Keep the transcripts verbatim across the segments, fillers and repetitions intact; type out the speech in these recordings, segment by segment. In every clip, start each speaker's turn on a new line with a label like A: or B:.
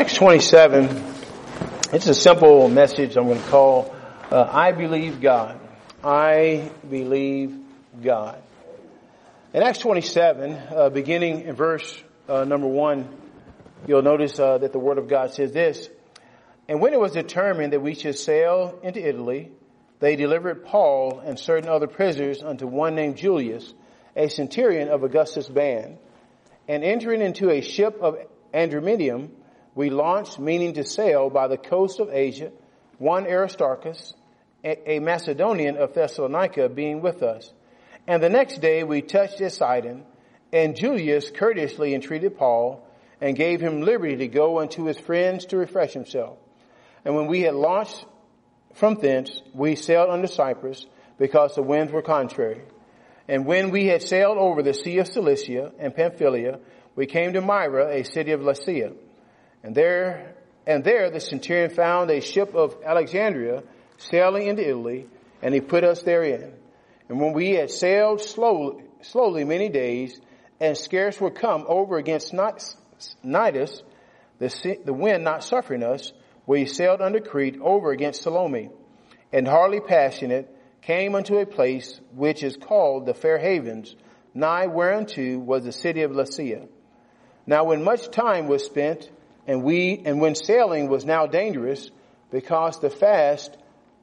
A: Acts twenty-seven, it's a simple message I'm going to call, uh, I believe God. I believe God. In Acts twenty-seven, uh, beginning in verse uh, number one, you'll notice uh, that the Word of God says this. And when it was determined that we should sail into Italy, they delivered Paul and certain other prisoners unto one named Julius, a centurion of Augustus' band. And entering into a ship of Andromedium, we launched, meaning to sail by the coast of Asia, one Aristarchus, a Macedonian of Thessalonica, being with us. And the next day we touched at Sidon, and Julius courteously entreated Paul, and gave him liberty to go unto his friends to refresh himself. And when we had launched from thence, we sailed under Cyprus, because the winds were contrary. And when we had sailed over the sea of Cilicia and Pamphylia, we came to Myra, a city of Lycia. And there, and there the centurion found a ship of Alexandria sailing into Italy, and he put us therein. And when we had sailed slowly, slowly many days, and scarce were come over against Cnidus, the, sea, the wind not suffering us, we sailed under Crete over against Salome, and hardly passing it, came unto a place which is called the Fair Havens, nigh whereunto was the city of Lycia. Now when much time was spent, and we, and when sailing was now dangerous, because the fast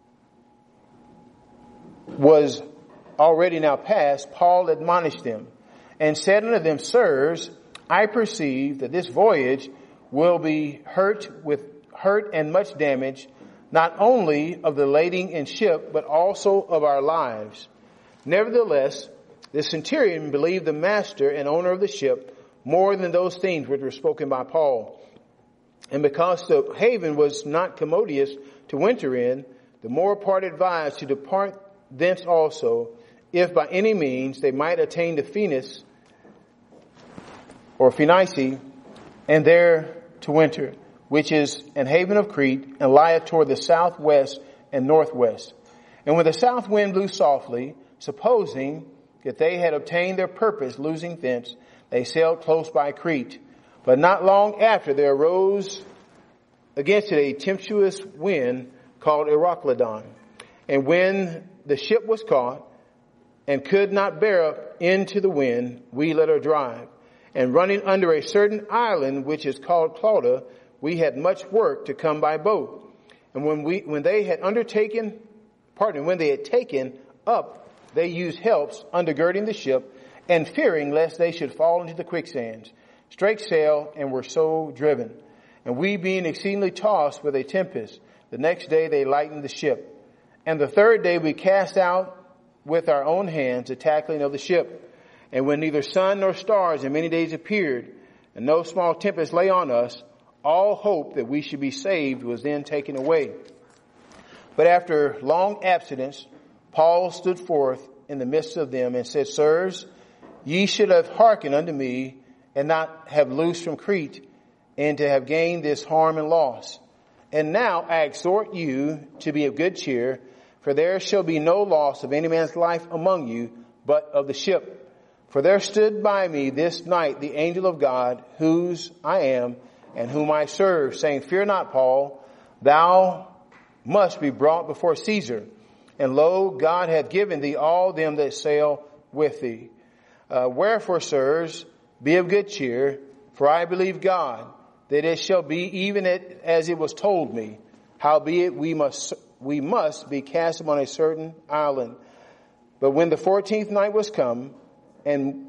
A: was already now past, Paul admonished them, and said unto them, Sirs, I perceive that this voyage will be hurt with hurt and much damage, not only of the lading in ship, but also of our lives. Nevertheless, the centurion believed the master and owner of the ship more than those things which were spoken by Paul. And because the haven was not commodious to winter in, the more part advised to depart thence also, if by any means they might attain to Phoenix or Phoenice, and there to winter, which is an haven of Crete, and lieth toward the southwest and northwest. And when the south wind blew softly, supposing that they had obtained their purpose, losing thence, they sailed close by Crete. But not long after there arose against it a tempestuous wind called Euroclydon. And when the ship was caught and could not bear up into the wind, we let her drive. And running under a certain island which is called Clauda, we had much work to come by boat. And when we, when they had undertaken, pardon, when they had taken up, they used helps undergirding the ship, and fearing lest they should fall into the quicksands, strake sail and were so driven. And we being exceedingly tossed with a tempest, the next day they lightened the ship. And the third day we cast out with our own hands the tackling of the ship. And when neither sun nor stars in many days appeared, and no small tempest lay on us, all hope that we should be saved was then taken away. But after long abstinence, Paul stood forth in the midst of them and said, Sirs, ye should have hearkened unto me, and not have loosed from Crete, and to have gained this harm and loss. And now I exhort you to be of good cheer, for there shall be no loss of any man's life among you, but of the ship. For there stood by me this night the angel of God, whose I am, and whom I serve, saying, Fear not, Paul, thou must be brought before Caesar. And lo, God hath given thee all them that sail with thee. Uh, wherefore, sirs, be of good cheer, for I believe God, that it shall be even it, as it was told me. Howbeit we must, we must be cast upon a certain island. But when the fourteenth night was come, and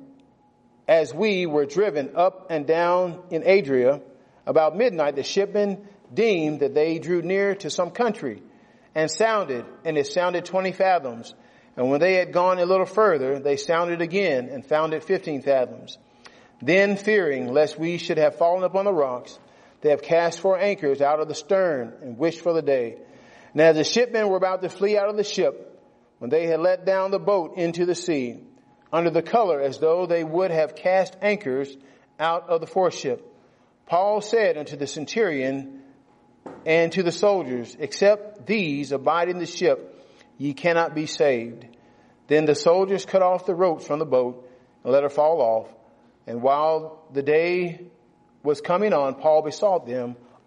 A: as we were driven up and down in Adria, about midnight the shipmen deemed that they drew near to some country, and sounded, and it sounded twenty fathoms. And when they had gone a little further, they sounded again, and found it fifteen fathoms. Then, fearing lest we should have fallen upon the rocks, they have cast four anchors out of the stern, and wished for the day. And as the shipmen were about to flee out of the ship, when they had let down the boat into the sea, under the color as though they would have cast anchors out of the foreship, Paul said unto the centurion and to the soldiers, Except these abide in the ship, ye cannot be saved. Then the soldiers cut off the ropes from the boat and let her fall off. And while the day was coming on, Paul besought them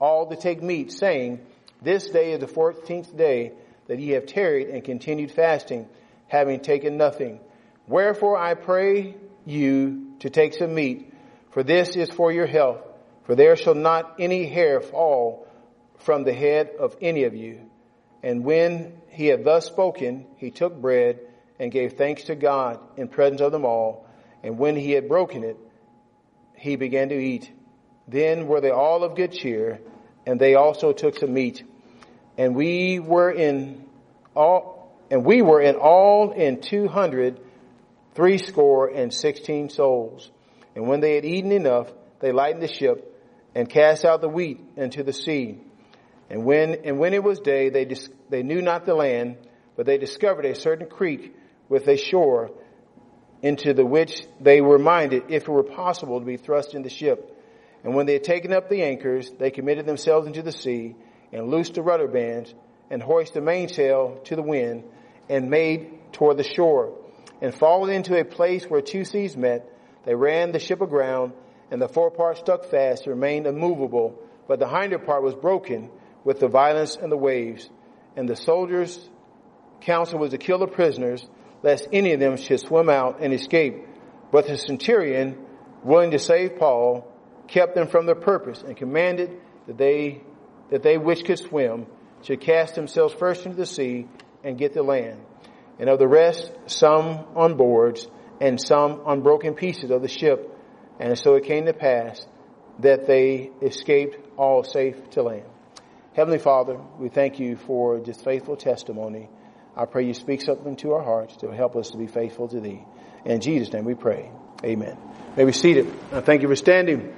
A: all to take meat, saying, this day is the fourteenth day that ye have tarried and continued fasting, having taken nothing. Wherefore I pray you to take some meat, for this is for your health, for there shall not any hair fall from the head of any of you. And when he had thus spoken, he took bread and gave thanks to God in presence of them all. And when he had broken it, he began to eat. Then were they all of good cheer, and they also took some meat. And we were in all, and we were in all in two hundred, threescore and sixteen souls. And when they had eaten enough, they lightened the ship and cast out the wheat into the sea. And when, and when it was day, they dis, they knew not the land, but they discovered a certain creek with a shore, into the which they were minded, if it were possible, to be thrust in the ship. And when they had taken up the anchors, they committed themselves into the sea, and loosed the rudder bands, and hoisted the mainsail to the wind, and made toward the shore. And falling into a place where two seas met, they ran the ship aground, and the forepart stuck fast, and remained immovable, but the hinder part was broken with the violence and the waves. And the soldiers' counsel was to kill the prisoners, lest any of them should swim out and escape. But the centurion, willing to save Paul, kept them from their purpose, and commanded that they that they which could swim should cast themselves first into the sea and get the land. And of the rest, some on boards, and some on broken pieces of the ship. And so it came to pass that they escaped all safe to land. Heavenly Father, we thank you for this faithful testimony. I pray you speak something to our hearts to help us to be faithful to thee. In Jesus' name we pray. Amen. May be seated. I thank you for standing.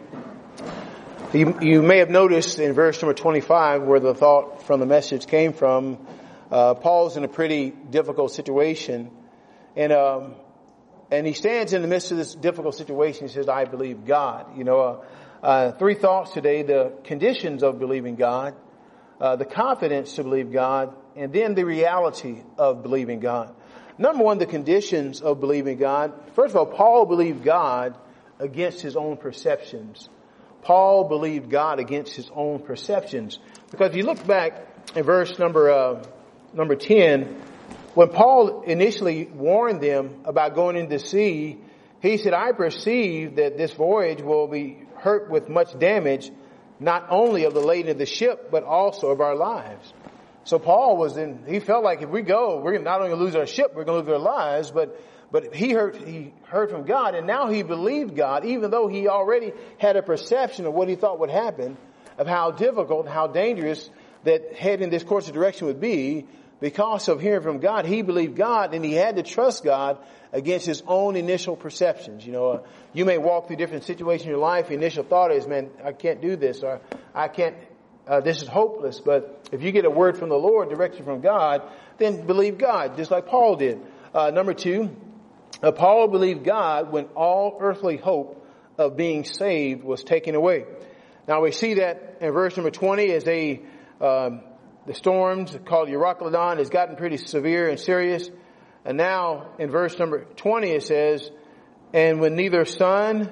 A: You, you may have noticed in verse number twenty-five where the thought from the message came from. Uh, Paul's in a pretty difficult situation. And, um, and he stands in the midst of this difficult situation. He says, I believe God. You know, uh, uh, three thoughts today: the conditions of believing God, uh, the confidence to believe God, and then the reality of believing God. Number one, the conditions of believing God. First of all, Paul believed God against his own perceptions. Paul believed God against his own perceptions. Because if you look back in verse number uh, number ten, when Paul initially warned them about going into the sea, he said, I perceive that this voyage will be hurt with much damage, not only of the lading of the ship, but also of our lives. So Paul was in, he felt like if we go, we're not only going to lose our ship, we're going to lose our lives, but But he heard, he heard from God, and now he believed God, even though he already had a perception of what he thought would happen, of how difficult, how dangerous that heading this course of direction would be. Because of hearing from God, he believed God, and he had to trust God against his own initial perceptions. You know, uh, you may walk through different situations in your life. Your initial thought is, man, I can't do this, or I can't, uh, this is hopeless. But if you get a word from the Lord, direction from God, then believe God, just like Paul did. Uh, number two, Uh, Paul believed God when all earthly hope of being saved was taken away. Now we see that in verse number twenty as they, um, the storms called Euroclydon has gotten pretty severe and serious. And now in verse number twenty it says, and when neither sun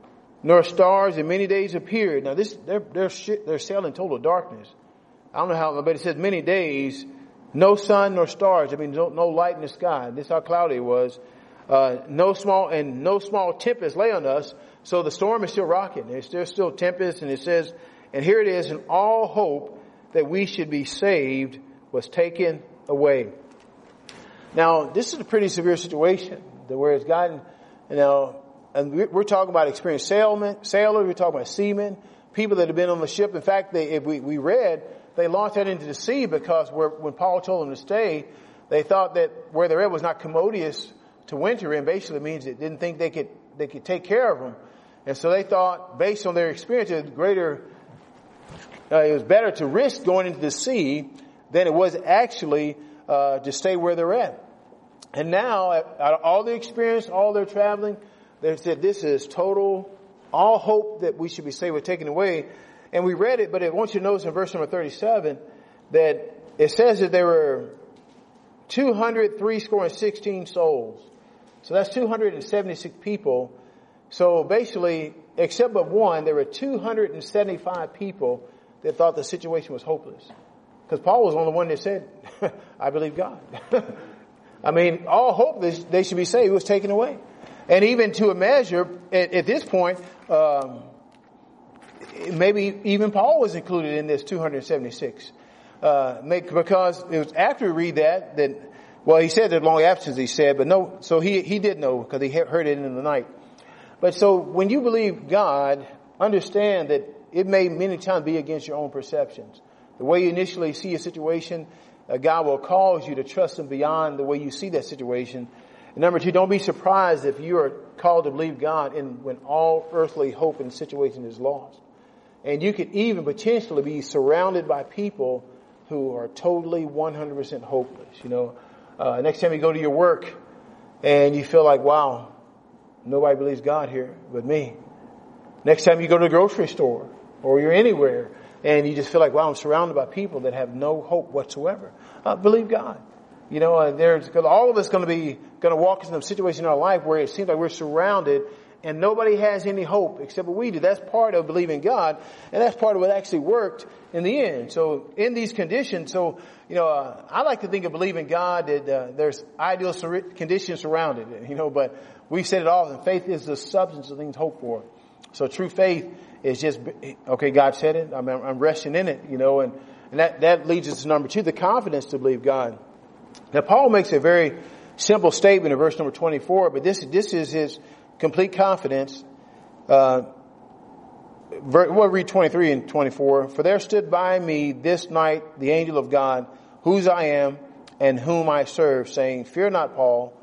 A: nor stars in many days appeared. Now this, they're, they're, they're sailing total darkness. I don't know how, but it says many days, no sun nor stars. I mean, no, no light in the sky. This is how cloudy it was. Uh, no small and no small tempest lay on us. So the storm is still rocking. There's still, still tempest. And it says, and here it is, and all hope that we should be saved was taken away. Now, this is a pretty severe situation where it's gotten, you know, and we're talking about experienced sailmen, sailors. We're talking about seamen, people that have been on the ship. In fact, they, if we, we read, they launched out into the sea because where, when Paul told them to stay, they thought that where they're at was not commodious to winter in. Basically means it didn't think they could they could take care of them, and so they thought, based on their experience, it greater uh, it was better to risk going into the sea than it was actually uh, to stay where they're at. And now, out of all their experience, all their traveling, they said this is total. All hope that we should be saved was taken away. And we read it, but I want you to notice in verse number thirty-seven that it says that there were two hundred three score and sixteen souls. So that's two hundred seventy-six people. So basically, except but one, there were two hundred seventy-five people that thought the situation was hopeless. Because Paul was the only one that said, I believe God. I mean, all hope that they should be saved was taken away. And even to a measure, at, at this point, um, maybe even Paul was included in this two hundred seventy-six. Uh, make, because it was after we read that, that, well, he said that long absence, he said, but no, so he, he did know because he heard it in the night. But so when you believe God, understand that it may many times be against your own perceptions. The way you initially see a situation, uh, God will cause you to trust Him beyond the way you see that situation. And number two, don't be surprised if you are called to believe God in when all earthly hope in the situation is lost. And you could even potentially be surrounded by people who are totally one hundred percent hopeless. You know, uh, next time you go to your work and you feel like, wow, nobody believes God here but me. Next time you go to the grocery store or you're anywhere and you just feel like, wow, I'm surrounded by people that have no hope whatsoever. Uh, believe God. You know, uh, there's, cause all of us going to be, going to walk into a situation in our life where it seems like we're surrounded and nobody has any hope except what we do. That's part of believing God, and that's part of what actually worked in the end. So in these conditions, so, you know, uh, I like to think of believing God that uh, there's ideal sur- conditions surrounded it, you know, but we've said it often, faith is the substance of things hoped for. So true faith is just, okay, God said it, I'm, I'm resting in it, you know, and, and that, that leads us to number two, the confidence to believe God. Now Paul makes a very simple statement in verse number twenty-four, but this, this is his complete confidence. Uh, we'll read twenty-three and twenty-four. For there stood by me this night the angel of God, whose I am and whom I serve, saying, Fear not, Paul,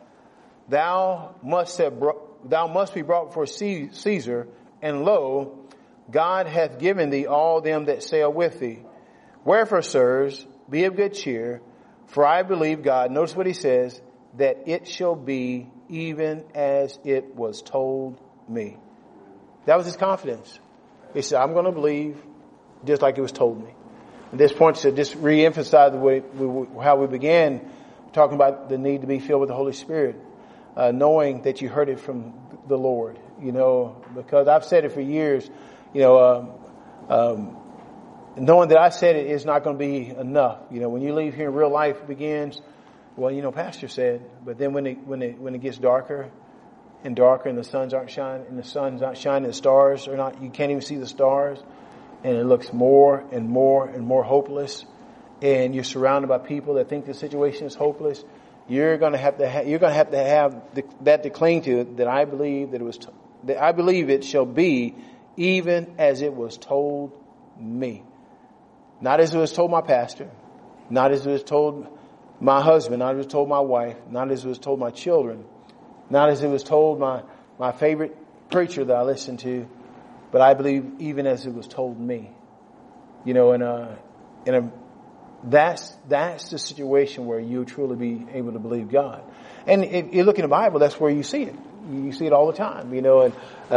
A: thou must have brought, thou must be brought before Caesar, and lo, God hath given thee all them that sail with thee. Wherefore, sirs, be of good cheer, for I believe God. Notice what he says, that it shall be even as it was told me. That was his confidence. He said, I'm going to believe just like it was told me. At this point, to just re-emphasize the way we, how we began talking about the need to be filled with the Holy Spirit, uh, knowing that you heard it from the Lord, you know, because I've said it for years, you know, um, um, knowing that I said it is not going to be enough. You know, when you leave here and real life begins, well, you know, Pastor said, but then when it, when it, when it gets darker and darker and the suns aren't shining and the sun's not shining, the stars are not, you can't even see the stars, and it looks more and more and more hopeless, and you're surrounded by people that think the situation is hopeless, you're going to have to ha- you're going to have to have the, that to cling to, that I believe that it was, t- that I believe it shall be even as it was told me. Not as it was told my pastor, not as it was told my husband, not as it was told my wife, not as it was told my children, not as it was told my, my favorite preacher that I listened to, but I believe even as it was told me. You know, and, uh, and a, that's, that's the situation where you truly be able to believe God. And if you look in the Bible, that's where you see it. You see it all the time, you know, and,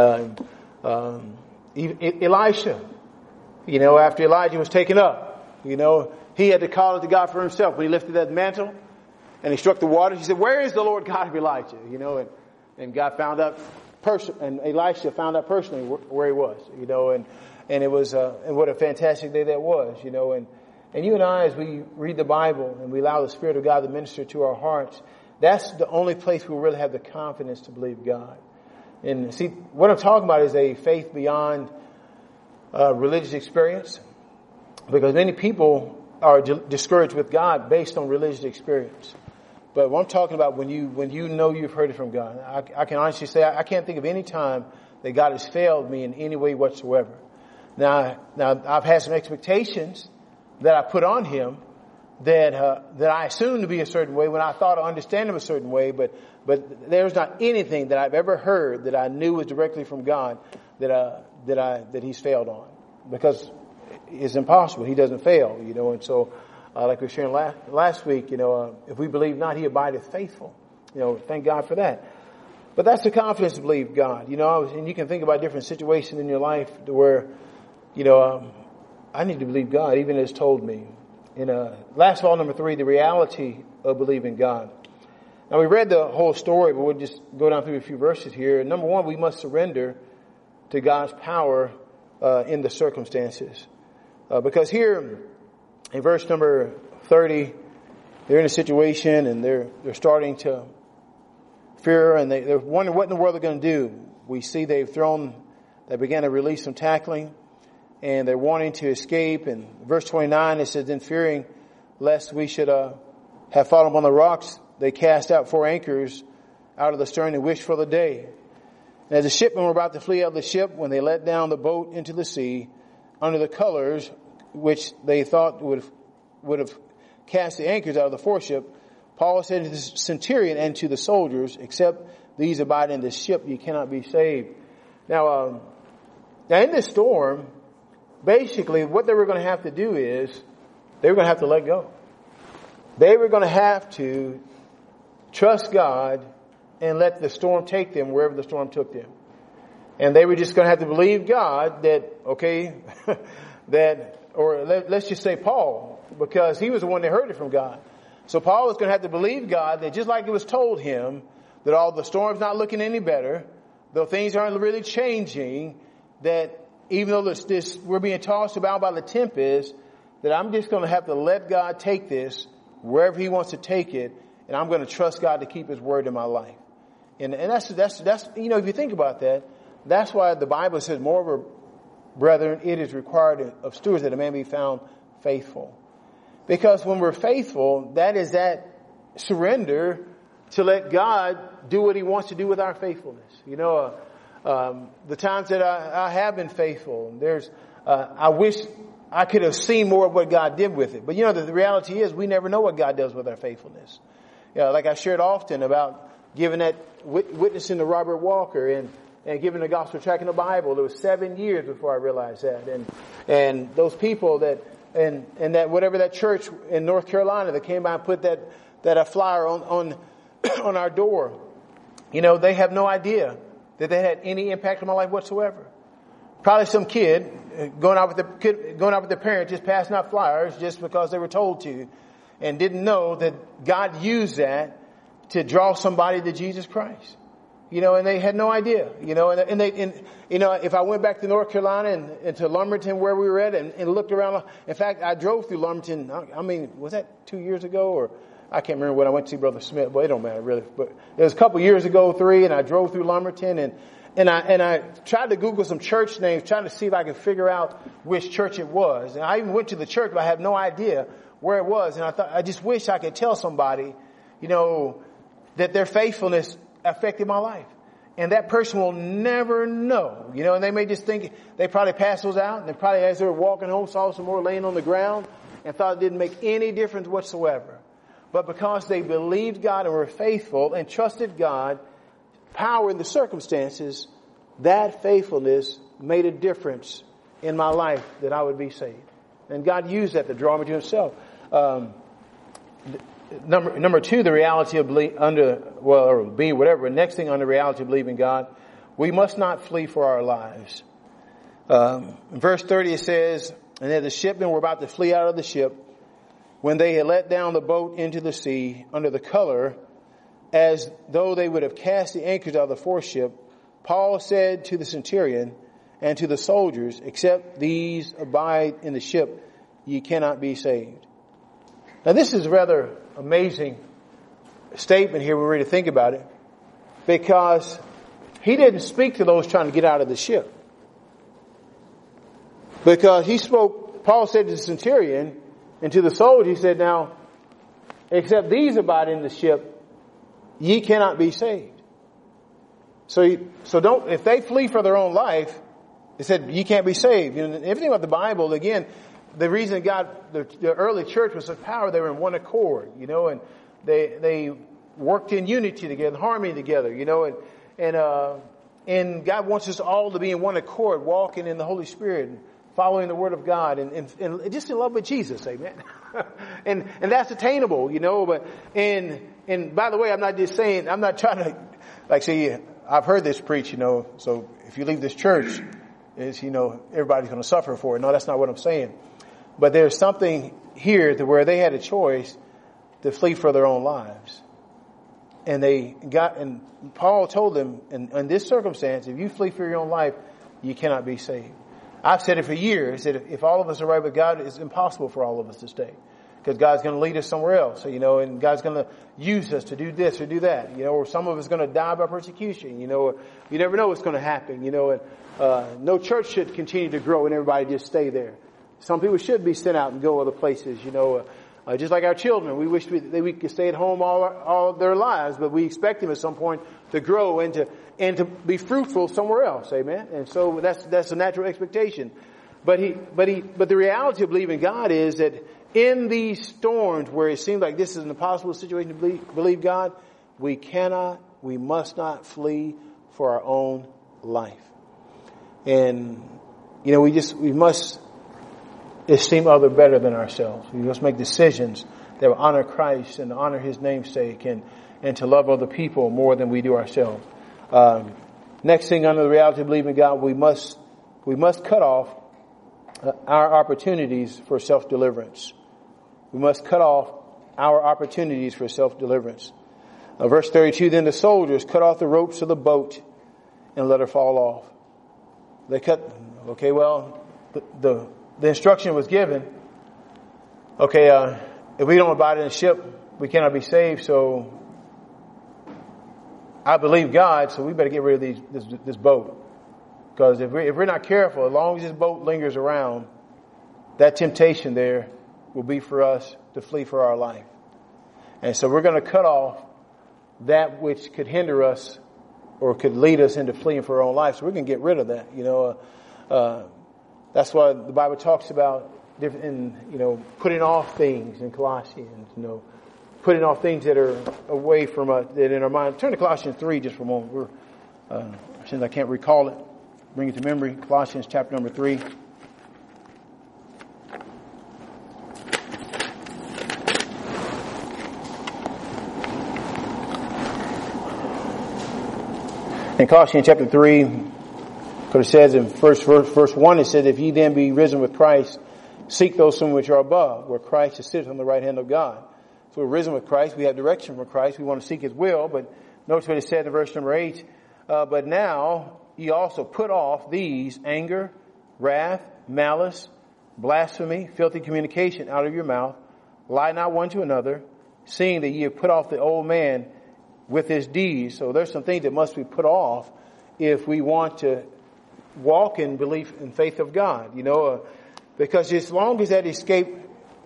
A: uh, um, even Elisha, you know, after Elijah was taken up, you know, he had to call it to God for himself. When he lifted that mantle and he struck the waters, he said, where is the Lord God of Elijah? You know, and, and God found out, person, and Elisha found out personally where he was, you know, and, and it was, uh, and what a fantastic day that was, you know, and, and you and I, as we read the Bible and we allow the Spirit of God to minister to our hearts, that's the only place we really have the confidence to believe God. And see, what I'm talking about is a faith beyond uh, religious experience, because many people are discouraged with God based on religious experience. But what I'm talking about, when you when you know you've heard it from God, I, I can honestly say I, I can't think of any time that God has failed me in any way whatsoever. Now, now I've had some expectations that I put on Him that uh, that I assumed to be a certain way when I thought I understand Him a certain way, but but there's not anything that I've ever heard that I knew was directly from God that uh, that I that He's failed on, because it's impossible. He doesn't fail, you know. And so, uh, like we were sharing last, last week, you know, uh, if we believe not, He abideth faithful. You know, thank God for that. But that's the confidence to believe God. You know, I was, and you can think about different situations in your life to where, you know, um, I need to believe God, even as told me. In uh, last of all, number three, the reality of believing God. Now, we read the whole story, but we'll just go down through a few verses here. Number one, we must surrender to God's power uh, in the circumstances. Uh, because here in verse number thirty, they're in a situation and they're they're starting to fear, and they, they're wondering what in the world they're going to do. We see they've thrown, they began to release some tackling, and they're wanting to escape. And verse twenty-nine, it says, then fearing lest we should uh, have fallen upon the rocks, they cast out four anchors out of the stern and wished for the day. And as the shipmen were about to flee out of the ship, when they let down the boat into the sea, under the colors which they thought would would have cast the anchors out of the foreship, Paul said to the centurion and to the soldiers, except these abide in this ship, you cannot be saved. Now, um, now in this storm, basically what they were going to have to do is they were going to have to let go. They were going to have to trust God and let the storm take them wherever the storm took them. And they were just going to have to believe God that, okay, that, or let, let's just say Paul, because he was the one that heard it from God. So Paul was going to have to believe God that just like it was told him, that all the storm's not looking any better, though things aren't really changing, that even though this, this we're being tossed about by the tempest, that I'm just going to have to let God take this wherever he wants to take it, and I'm going to trust God to keep his word in my life. And, and that's, that's, that's, you know, if you think about that, that's why the Bible says, moreover, brethren, it is required of stewards that a man be found faithful. Because when we're faithful, that is that surrender to let God do what he wants to do with our faithfulness. You know, uh, um, the times that I, I have been faithful, there's, uh, I wish I could have seen more of what God did with it. But you know, the, the reality is we never know what God does with our faithfulness. You know, like I shared often about giving that, wit- witnessing to Robert Walker and, and giving the gospel tract in the Bible. It was seven years before I realized that. And, and those people that, and, and that whatever that church in North Carolina that came by and put that, that a flyer on, on, on our door, you know, they have no idea that they had any impact on my life whatsoever. Probably some kid going out with the kid, going out with their parents, just passing out flyers just because they were told to, and didn't know that God used that to draw somebody to Jesus Christ. You know, and they had no idea. You know, and, and they, and you know, if I went back to North Carolina and, and to Lumberton where we were at, and, and looked around. In fact, I drove through Lumberton. I, I mean, was that two years ago or? I can't remember when I went to see Brother Smith. Well, it don't matter really. But it was a couple years ago, three, and I drove through Lumberton, and and I and I tried to Google some church names, trying to see if I could figure out which church it was. And I even went to the church, but I have no idea where it was. And I thought, I just wish I could tell somebody, you know, that their faithfulness affected my life. And that person will never know, you know, and they may just think, they probably passed those out, and they probably, as they were walking home, saw some more laying on the ground and thought it didn't make any difference whatsoever. But because they believed God and were faithful and trusted God, power in the circumstances, that faithfulness made a difference in my life that I would be saved. And God used that to draw me to himself. Um, number, number two, the reality of believe, under, well, or B, whatever. Next thing on the reality of believing God, we must not flee for our lives. Um, in verse thirty it says, and then the shipmen were about to flee out of the ship, when they had let down the boat into the sea under the color, as though they would have cast the anchors out of the foreship, Paul said to the centurion and to the soldiers, except these abide in the ship, ye cannot be saved. Now this is a rather amazing statement here when we're ready to think about it, because he didn't speak to those trying to get out of the ship. Because he spoke, Paul said to the centurion, and to the soldier, he said, now, except these abide in the ship, ye cannot be saved. So, so don't, if they flee for their own life, it said, ye can't be saved. You know, everything about the Bible, again, the reason God, the, the early church was so powerful, they were in one accord, you know, and they, they worked in unity together, harmony together, you know, and, and, uh, and God wants us all to be in one accord, walking in the Holy Spirit, and following the Word of God, and, and, and just in love with Jesus, amen. and and that's attainable, you know. But and and by the way, I'm not just saying, I'm not trying to, like, see, I've heard this preached, you know. So if you leave this church, is you know everybody's going to suffer for it. No, that's not what I'm saying. But there's something here to where they had a choice to flee for their own lives, and they got. And Paul told them, in, in this circumstance, if you flee for your own life, you cannot be saved. I've said it for years that if, if all of us are right with God, it's impossible for all of us to stay. Because God's going to lead us somewhere else, you know, and God's going to use us to do this or do that, you know, or some of us are going to die by persecution, you know, you never know what's going to happen, you know, and, uh, no church should continue to grow and everybody just stay there. Some people should be sent out and go other places, you know, uh, uh, just like our children. We wish we, they, we could stay at home all, all of their lives, but we expect them at some point to grow and to, and to be fruitful somewhere else, amen? And so that's, that's a natural expectation. But he, but he, but the reality of believing God is that in these storms where it seems like this is an impossible situation to believe, believe God, we cannot, we must not flee for our own life. And, you know, we just, we must esteem other better than ourselves. We must make decisions that will honor Christ and honor His namesake and, and to love other people more than we do ourselves. Um, next thing under the reality of believing God, we must, we must cut off uh, our opportunities for self-deliverance. We must cut off our opportunities for self-deliverance. Uh, verse thirty-two, then the soldiers cut off the ropes of the boat and let her fall off. They cut, okay, well, the, the, the instruction was given. Okay, uh, if we don't abide in the ship, we cannot be saved, so I believe God, so we better get rid of these, this, this boat. Because if, we, if we're not careful, as long as this boat lingers around, that temptation there will be for us to flee for our life. And so we're going to cut off that which could hinder us or could lead us into fleeing for our own life. So we're going to get rid of that. You know, uh, uh, that's why the Bible talks about different, in, you know, putting off things in Colossians, you know, putting off things that are away from us, that in our mind. Turn to Colossians three just for a moment. We're, uh, since I can't recall it, bring it to memory. Colossians chapter number three. In Colossians chapter three, because it says in first verse, verse one, it says, if ye then be risen with Christ, seek those things which are above, where Christ is sitting on the right hand of God. So we're risen with Christ. We have direction from Christ. We want to seek His will. But notice what it said in verse number eight. Uh, but now ye also put off these: anger, wrath, malice, blasphemy, filthy communication out of your mouth. Lie not one to another, seeing that ye have put off the old man with his deeds. So there's some things that must be put off if we want to walk in belief and faith of God. You know, uh, because as long as that escape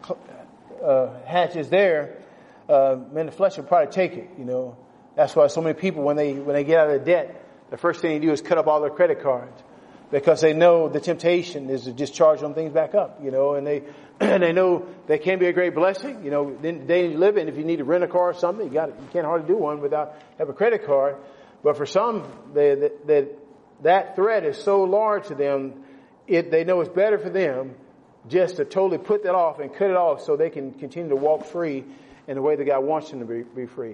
A: uh, hatch is there, uh, man, the flesh will probably take it. You know, that's why so many people, when they when they get out of debt, the first thing they do is cut up all their credit cards, because they know the temptation is to just charge them things back up. You know, and they and they know they can be a great blessing. You know, then they live in. If you need to rent a car or something, you got you can't hardly do one without have a credit card. But for some, they, that that that threat is so large to them, it they know it's better for them just to totally put that off and cut it off, so they can continue to walk free in the way that God wants them to be, be free.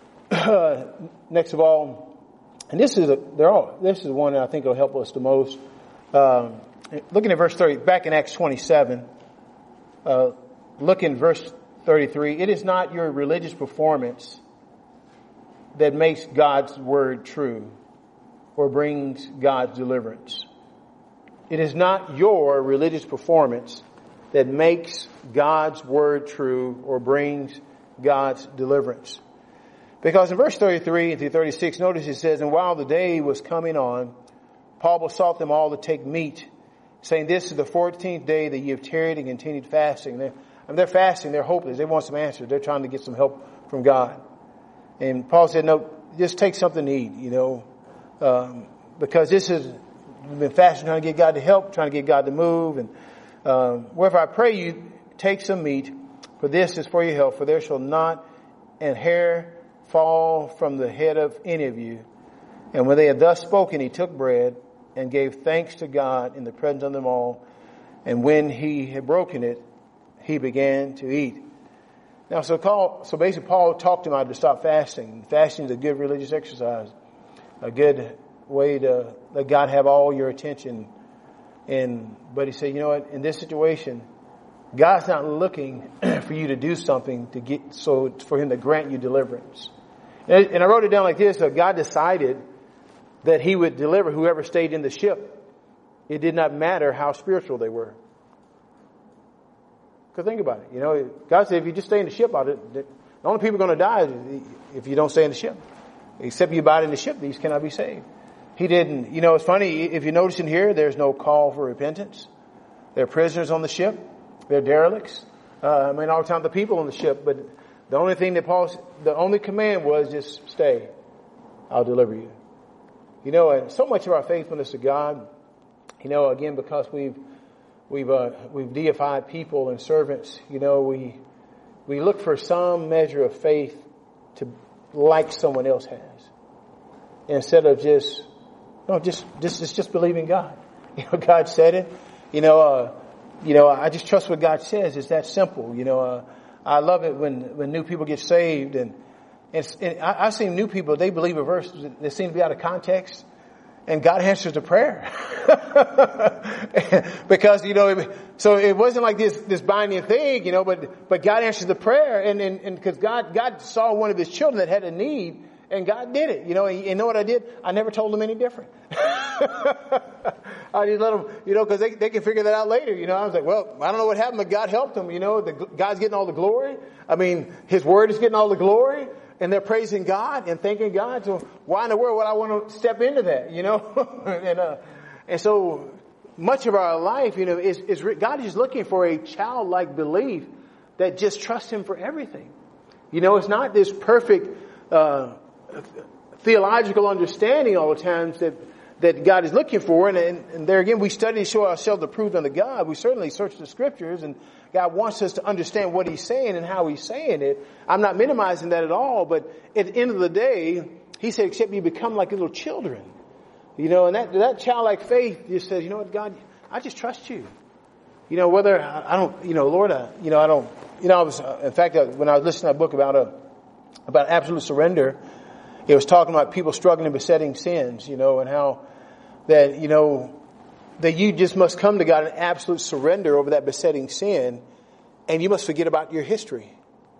A: Next of all, and this is a, they're all this is one that I think will help us the most. Um, looking at verse thirty, back in Acts twenty-seven. Uh, look in verse thirty-three. It is not your religious performance that makes God's word true or brings God's deliverance. It is not your religious performance that makes God's word true or brings God's deliverance. Because in verse thirty-three through thirty-six, notice it says, and while the day was coming on, Paul besought them all to take meat, saying, this is the fourteenth day that ye have tarried and continued fasting. They're, I mean, they're fasting. They're hopeless. They want some answers. They're trying to get some help from God. And Paul said, no, just take something to eat, you know, um, because this is, we've been fasting, trying to get God to help, trying to get God to move. And um, wherefore I pray you, take some meat, for this is for your health, for there shall not an hair fall from the head of any of you. And when they had thus spoken, he took bread and gave thanks to God in the presence of them all. And when he had broken it, he began to eat. Now, so Paul, so basically Paul talked to him to stop fasting. Fasting is a good religious exercise, a good way to let God have all your attention. And, but he said, you know what, in this situation, God's not looking for you to do something to get, so for him to grant you deliverance. And, and I wrote it down like this, so God decided that he would deliver whoever stayed in the ship. it did not matter how spiritual they were. Because think about it. You know, God said if you just stay in the ship, out it, the only people going to die is if you don't stay in the ship. Except you abide in the ship, these cannot be saved. He didn't, you know, it's funny, if you notice in here, there's no call for repentance. They're prisoners on the ship. They're derelicts. Uh, I mean, all the time the people on the ship, but the only thing that Paul, the only command was just stay. I'll deliver you. You know, and so much of our faithfulness to God, you know, again, because we've, we've, uh, we've deified people and servants, you know, we, we look for some measure of faith to, like someone else has. Instead of just, no, just, just, just, just believe in God. You know, God said it. You know, uh, you know, I just trust what God says. It's that simple. You know, uh, I love it when, when new people get saved and, and, and I, I've seen new people, they believe a verse that seems to be out of context and God answers the prayer. Because, you know, so it wasn't like this, this binding thing, you know, but, but God answers the prayer and, and, and cause God, God saw one of his children that had a need and God did it, you know, and you know what I did? I never told them any different. I just let them, you know, cause they, they can figure that out later, you know. I was like, well, I don't know what happened, but God helped them, you know, the, God's getting all the glory. I mean, his word is getting all the glory and they're praising God and thanking God. So why in the world would I want to step into that, you know? and, uh, and so much of our life, you know, is, is God is looking for a childlike belief that just trusts him for everything. You know, it's not this perfect, uh, theological understanding all the times that, that God is looking for. And, and, and there again, we study to show ourselves approved unto God. We certainly search the scriptures and God wants us to understand what he's saying and how he's saying it. I'm not minimizing that at all, but at the end of the day, he said, except you become like little children. You know, and that, that childlike faith just says, you know what, God, I just trust you. You know, whether I, I don't, you know, Lord, I, you know, I don't, you know, I was, uh, in fact, uh, when I was listening to a book about a, about absolute surrender, it was talking about people struggling with besetting sins, you know, and how that, you know, that you just must come to God in absolute surrender over that besetting sin, and you must forget about your history.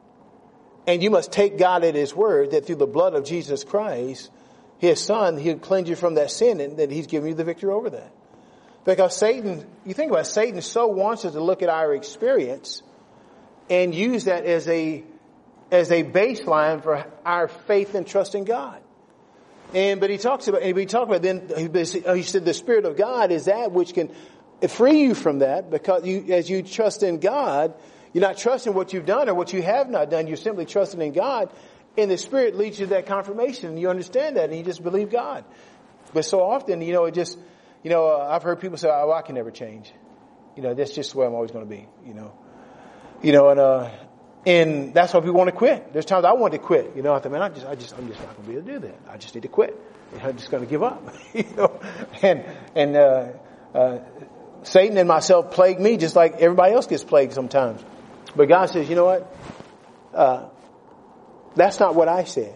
A: And you must take God at his word that through the blood of Jesus Christ, his son, he'll cleanse you from that sin and that he's given you the victory over that. Because Satan, you think about it, Satan so wants us to look at our experience and use that as a as a baseline for our faith and trust in God. And, but he talks about, and we talk about then, he said the Spirit of God is that which can free you from that, because you, as you trust in God, you're not trusting what you've done or what you have not done. You're simply trusting in God, and the Spirit leads you to that confirmation, and you understand that, and you just believe God. But so often, you know, it just, you know, uh, I've heard people say, oh, I can never change. You know, that's just the way I'm always going to be, you know. You know, and, uh, And that's why people want to quit. There's times I want to quit. You know, I thought, man, I just, I just, I'm just not going to be able to do that. I just need to quit. I'm just going to give up. you know, and and uh, uh, Satan and myself plague me just like everybody else gets plagued sometimes. But God says, you know what? Uh, that's not what I said.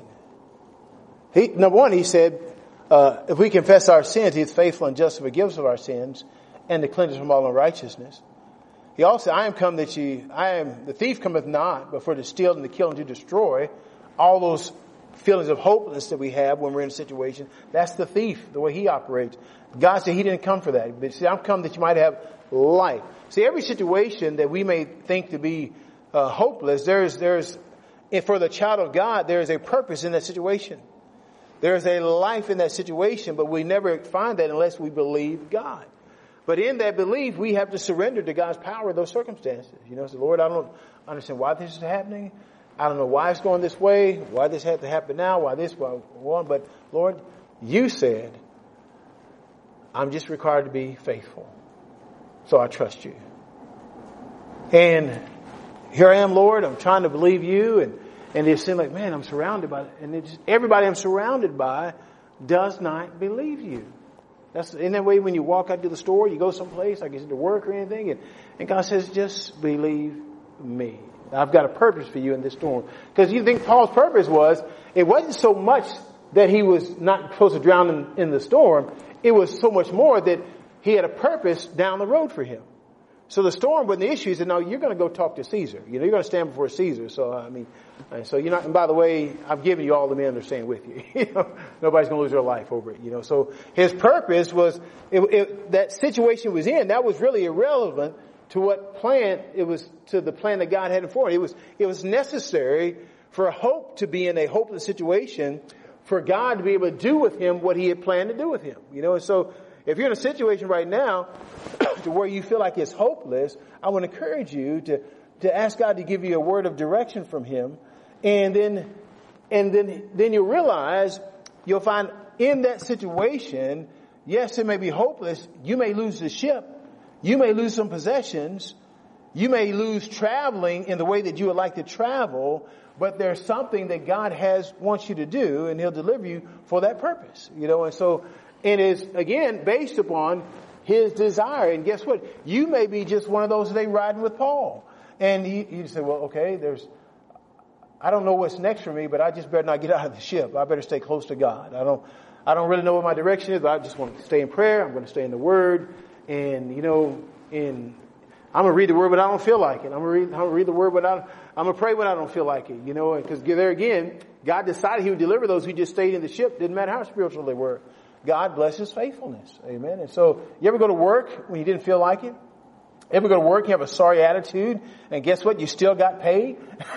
A: He, number one, he said, uh, if we confess our sins, he is faithful and just to forgive us of our sins and to cleanse us from all unrighteousness. He also said, I am come that you, I am, the thief cometh not, but for to steal and to kill and to destroy. All those feelings of hopelessness that we have when we're in a situation, that's the thief, the way he operates. God said he didn't come for that. But see, I'm come that you might have life. See, every situation that we may think to be uh, hopeless, there's, there's, for the child of God, there is a purpose in that situation. There is a life in that situation, but we never find that unless we believe God. But in that belief, we have to surrender to God's power in those circumstances. You know, say, Lord, I don't understand why this is happening. I don't know why it's going this way, why this had to happen now, why this, why one. But Lord, you said, I'm just required to be faithful. So I trust you. And here I am, Lord, I'm trying to believe you. And, and it seems like, man, I'm surrounded by, and it just, everybody I'm surrounded by does not believe you. That's in that way when you walk out to the store, you go someplace, like to work or anything, and, and God says, just believe me. I've got a purpose for you in this storm. Because you think Paul's purpose was, it wasn't so much that he was not supposed to drown in, in the storm. It was so much more that he had a purpose down the road for him. So the storm wasn't the issue. He said, no, you're going to go talk to Caesar. You know, you're going to stand before Caesar. So, I mean, and so you're not, and by the way, I'm giving you all the men that are staying with you. You know, nobody's going to lose their life over it, you know. So his purpose was, it, it, that situation was in, that was really irrelevant to what plan, it was to the plan that God had in for it. It was, it was necessary for hope to be in a hopeless situation, for God to be able to do with him what he had planned to do with him. You know, and so if you're in a situation right now to where you feel like it's hopeless, I want to encourage you to, to ask God to give you a word of direction from him. And then, and then, then you'll realize, you'll find in that situation, yes, it may be hopeless. You may lose the ship. You may lose some possessions. You may lose traveling in the way that you would like to travel, but there's something that God has, wants you to do, and he'll deliver you for that purpose. You know, and so it is, again, based upon his desire. And guess what? You may be just one of those today riding with Paul. And you, you say, well, okay, there's, I don't know what's next for me, but I just better not get out of the ship. I better stay close to God. I don't, I don't really know what my direction is, but I just want to stay in prayer. I'm going to stay in the Word. And, you know, in, I'm going to read the Word, but I don't feel like it. I'm going to read, I'm going to read the Word, but I, I'm going to pray when I don't feel like it. You know, because there again, God decided he would deliver those who just stayed in the ship. Didn't matter how spiritual they were. God blesses faithfulness. Amen. And so, you ever go to work when you didn't feel like it? Ever go to work, you have a sorry attitude, and guess what? You still got paid.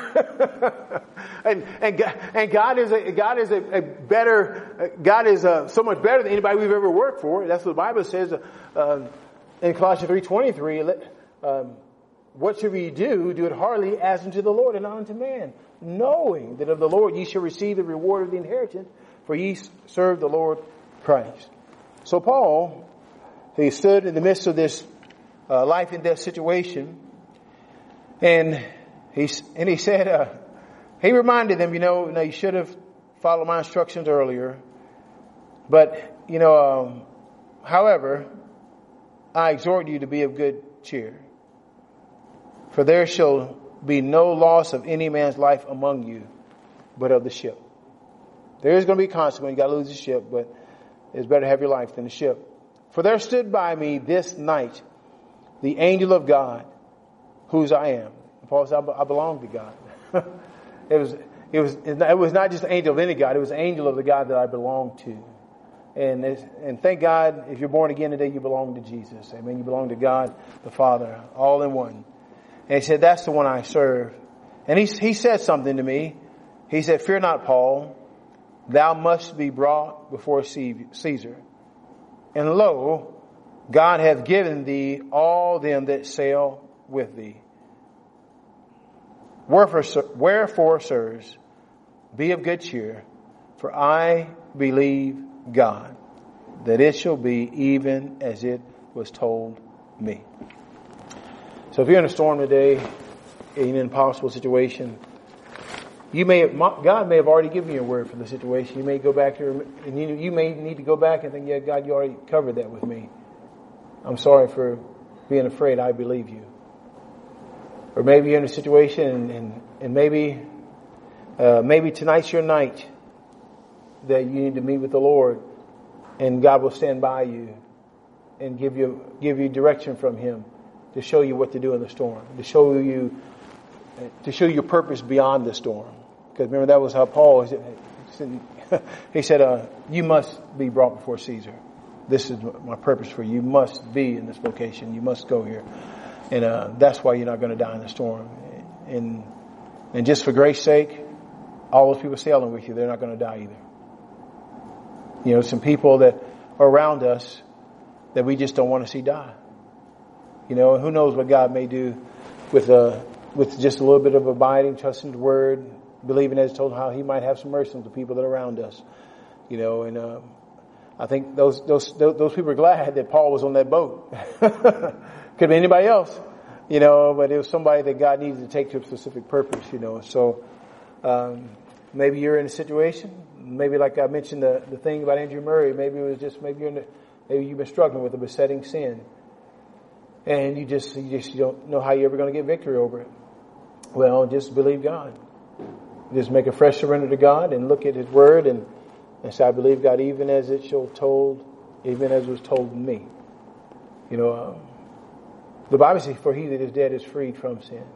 A: and, and, God, and God is a, God is a, a better, God is a, so much better than anybody we've ever worked for. That's what the Bible says, uh, in Colossians three twenty-three, um, what should we do? Do it heartily as unto the Lord and not unto man, knowing that of the Lord ye shall receive the reward of the inheritance, for ye serve the Lord Christ. So Paul, he stood in the midst of this Uh, life and death situation, and he and he said, uh, he reminded them, you know, now you should have followed my instructions earlier, but you know, um, however, I exhort you to be of good cheer, for there shall be no loss of any man's life among you, but of the ship. There is going to be consequence. You got to lose the ship, but it's better to have your life than the ship. For there stood by me this night the angel of God, whose I am. Paul said, I belong to God. it was, it was, it was not just an angel of any God. It was an angel of the God that I belong to. And, and thank God, if you're born again today, you belong to Jesus. Amen. You belong to God, the Father, all in one. And he said, that's the one I serve. And he, he said something to me. He said, fear not, Paul, thou must be brought before Caesar. And lo, God hath given thee all them that sail with thee. Wherefore, wherefore, sirs, be of good cheer, for I believe God, that it shall be even as it was told me. So if you're in a storm today, in an impossible situation, you may have, God may have already given you a word for the situation. You may go back to, and you, you may need to go back and think, yeah, God, you already covered that with me. I'm sorry for being afraid. I believe you. Or maybe you're in a situation and, and, and maybe, uh, maybe tonight's your night that you need to meet with the Lord, and God will stand by you and give you, give you direction from him to show you what to do in the storm, to show you, to show your purpose beyond the storm. Because remember, that was how Paul, he said, uh, you must be brought before Caesar. This is my purpose for you. You must be in this location. You must go here. And uh, that's why you're not going to die in the storm. And and just for grace's sake, all those people sailing with you, they're not going to die either. You know, some people that are around us that we just don't want to see die. You know, and who knows what God may do with uh, with just a little bit of abiding, trusting the Word, believing as told how he might have some mercy on the people that are around us. You know, and uh, I think those those those people are glad that Paul was on that boat. Could be anybody else, you know, but it was somebody that God needed to take to a specific purpose, you know. So um, maybe you're in a situation, maybe like I mentioned the the thing about Andrew Murray. Maybe it was just maybe you're in the, maybe you've been struggling with a besetting sin, and you just you just you don't know how you're ever going to get victory over it. Well, just believe God. Just make a fresh surrender to God and look at His Word and. And so I believe God, even as it shall told, even as it was told me. You know, um, The Bible says, for he that is dead is freed from sin.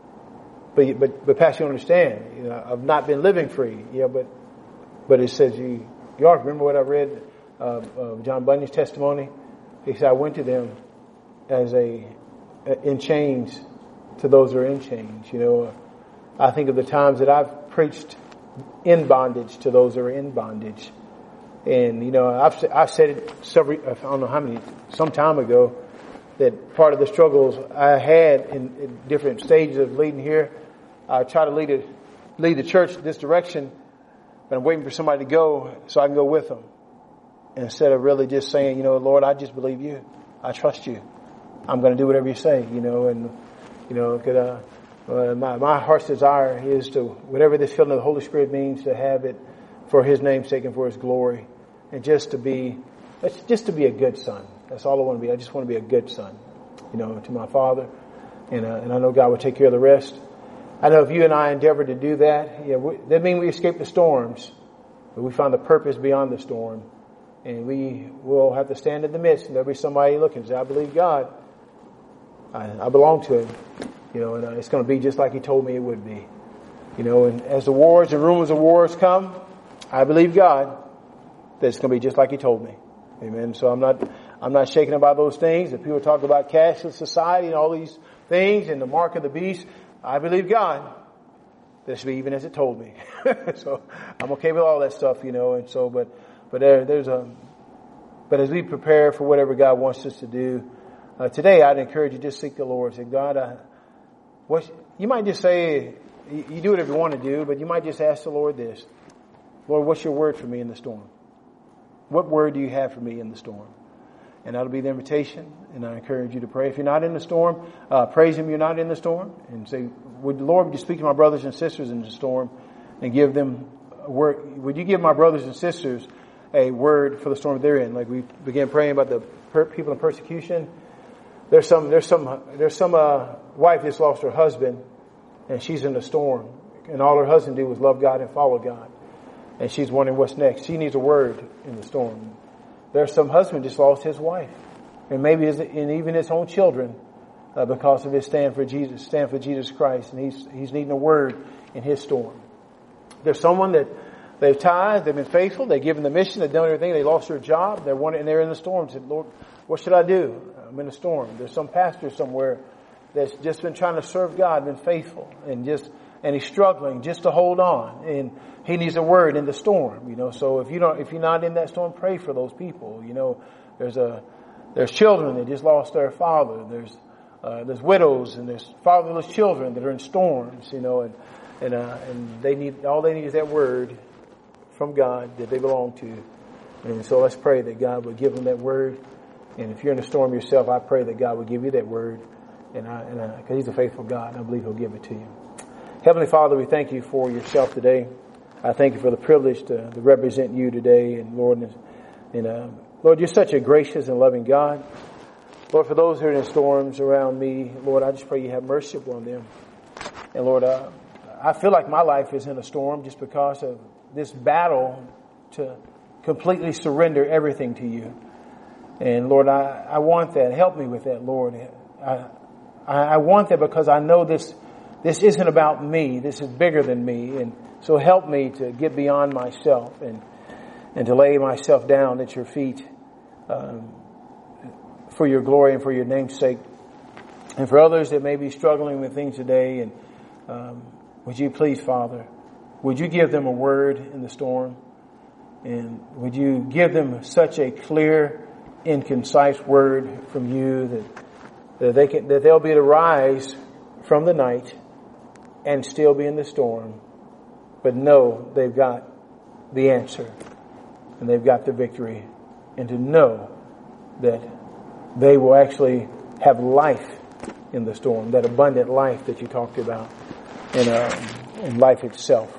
A: But, but, but Pastor, you understand, you know, I've not been living free. Yeah, but, but it says you, you are. Remember what I read, uh, uh, John Bunyan's testimony? He said, I went to them as a, in chains to those who are in chains. You know, I think of the times that I've preached in bondage to those who are in bondage. And, you know, I've, I've said it several, I don't know how many, some time ago, that part of the struggles I had in, in different stages of leading here, I try to lead it, lead the church this direction, but I'm waiting for somebody to go so I can go with them. Instead of really just saying, you know, Lord, I just believe you. I trust you. I'm going to do whatever you say, you know, and, you know, could, uh, uh, my, my heart's desire is to, whatever this filling of the Holy Spirit means, to have it for His name's sake and for His glory. And just to be, just to be a good son. That's all I want to be. I just want to be a good son, you know, to my Father. And, uh, and I know God will take care of the rest. I know if you and I endeavor to do that, yeah, we, that means we escape the storms, but we find the purpose beyond the storm. And we will have to stand in the midst, and there'll be somebody looking and say, I believe God. I, I belong to Him. You know, and uh, it's going to be just like He told me it would be. You know, and as the wars and rumors of wars come, I believe God that it's going to be just like He told me. Amen. So I'm not, I'm not shaken about those things. If people talk about cashless society and all these things and the mark of the beast, I believe God that it should be even as it told me. So I'm okay with all that stuff, you know, and so, but, but there, there's a, but as we prepare for whatever God wants us to do, uh, today I'd encourage you, just seek the Lord. Say, God, uh, what, you might just say, you, you do whatever you want to do, but you might just ask the Lord this: Lord, what's your word for me in the storm? What word do you have for me in the storm? And that'll be the invitation. And I encourage you to pray. If you're not in the storm, uh, praise Him you're not in the storm. And say, would Lord, would you speak to my brothers and sisters in the storm and give them a word? Would you give my brothers and sisters a word for the storm they're in? Like we began praying about the per- people in persecution. There's some, there's some, there's some, uh, wife that's lost her husband and she's in the storm. And all her husband did was love God and follow God. And she's wondering what's next. She needs a word in the storm. There's some husband just lost his wife, and maybe his, and even his own children, uh, because of his stand for Jesus, stand for Jesus Christ, and he's he's needing a word in his storm. There's someone that they've tithed, they've been faithful, they've given the mission, they've done everything, they lost their job, they're wondering, and they're in the storm. Said, Lord, what should I do? I'm in a storm. There's some pastor somewhere that's just been trying to serve God, been faithful, and just and he's struggling just to hold on, and he needs a word in the storm, you know. So if you don't, if you're not in that storm, pray for those people. You know, there's a, there's children that just lost their father. There's, uh, there's widows and there's fatherless children that are in storms, you know, and, and, uh, and they need, all they need is that word from God that they belong to. And so let's pray that God would give them that word. And if you're in a storm yourself, I pray that God would give you that word. And I, and I, cause He's a faithful God, and I believe He'll give it to you. Heavenly Father, we thank you for yourself today. I thank you for the privilege to, to represent you today. And Lord, and, and uh, Lord, you're such a gracious and loving God. Lord, for those who are in storms around me, Lord, I just pray you have mercy upon them. And Lord, uh, I feel like my life is in a storm just because of this battle to completely surrender everything to you. And Lord, I, I want that. Help me with that, Lord. I, I want that because I know this, this isn't about me. This is bigger than me. And so help me to get beyond myself and and to lay myself down at your feet um, for your glory and for your name's sake. And for others that may be struggling with things today, and um, would you please, Father, would you give them a word in the storm? And would you give them such a clear and concise word from you that, that they can, that they'll be able to rise from the night and still be in the storm, but know they've got the answer and they've got the victory, and to know that they will actually have life in the storm, that abundant life that you talked about in, uh, in life itself.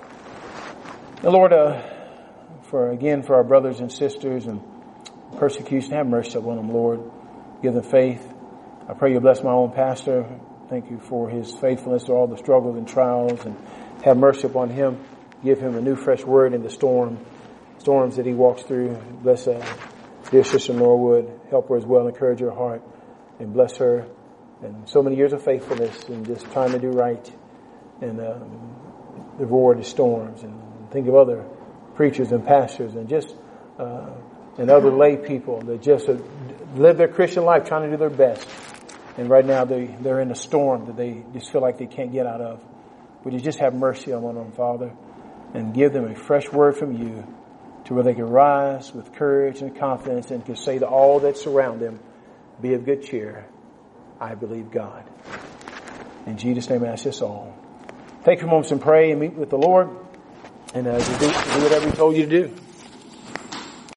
A: And Lord, uh, for again, for our brothers and sisters and persecution, have mercy upon them, Lord. Give them faith. I pray you bless my own pastor. Thank you for his faithfulness to all the struggles and trials, and have mercy upon him. Give him a new fresh word in the storm, storms that he walks through. Bless uh, dear Sister Norwood. Help her as well. Encourage her heart and bless her and so many years of faithfulness and just trying to do right and um, avoid the storms. And think of other preachers and pastors and just uh, and other lay people that just uh, live their Christian life trying to do their best. And right now they, they're in a storm that they just feel like they can't get out of. Would you just have mercy on them, Father, and give them a fresh word from you to where they can rise with courage and confidence and can say to all that surround them, be of good cheer. I believe God. In Jesus' name I ask this all. Take a few moments and pray and meet with the Lord and uh, do, do whatever He told you to do.